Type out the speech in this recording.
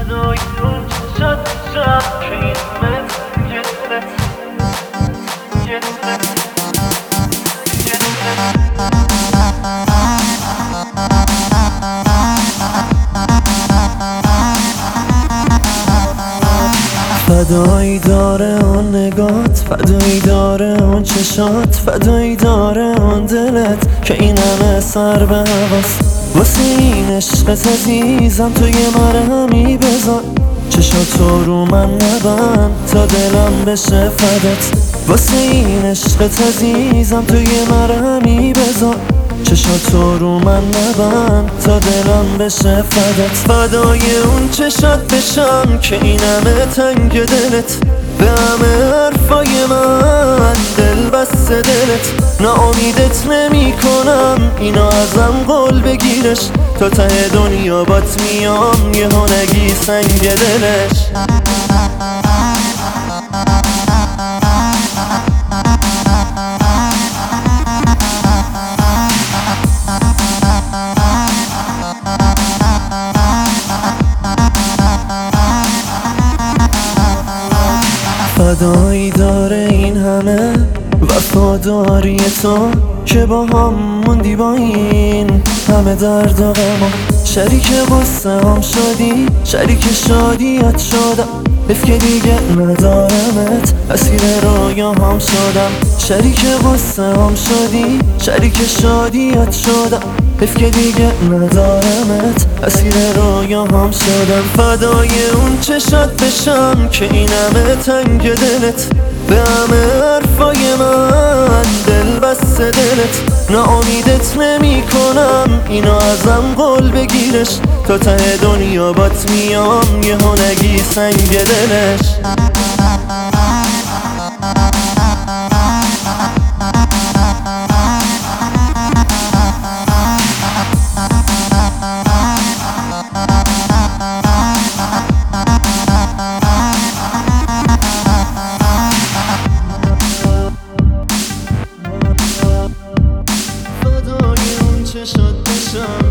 فدای اون چشات شب که این من جدت فدایی داره اون نگات، فدایی داره اون چشات، فدایی داره اون دلت که این همه سر به هواست. واسه این عشقت عزیزم تو یه مرهمی بذار، چشاتو رو من نبند تا دلم بشه فدات. واسه این عشقت عزیزم تو یه مرهمی بذار، چشاتو رو من نبند تا دلم بشه فدات. فدای اون چشات بشم که این همه تنگ دلت، به همه حرفای من دل بسته دلت. ناامیدت نمی کنم اینو ازم قول بگیرش، تا ته دنیا بات میام یه نگی سنگ دلش. فدایی داره این همه وفاداری تو که با هم موندی با این همه درد و غما. شریک غصه هم شدی، شریک شادیت شدم، حیف که دیگه ندارمت، اسیر رویا هم شدم. شریک غصه هم شدی، شریک شادیت شدم، حیف که دیگه ندارمت، اسیر رویا هم شدم. فدای اون چشات بشم که این همه تنگ دلت، به همه حرفای من دل بسته دلت. ناامیدت نمی کنم اینو ازم قول بگیرش، تا ته دنیا بات میام یه نگی سنگ دلش. فدای اون چشات بشم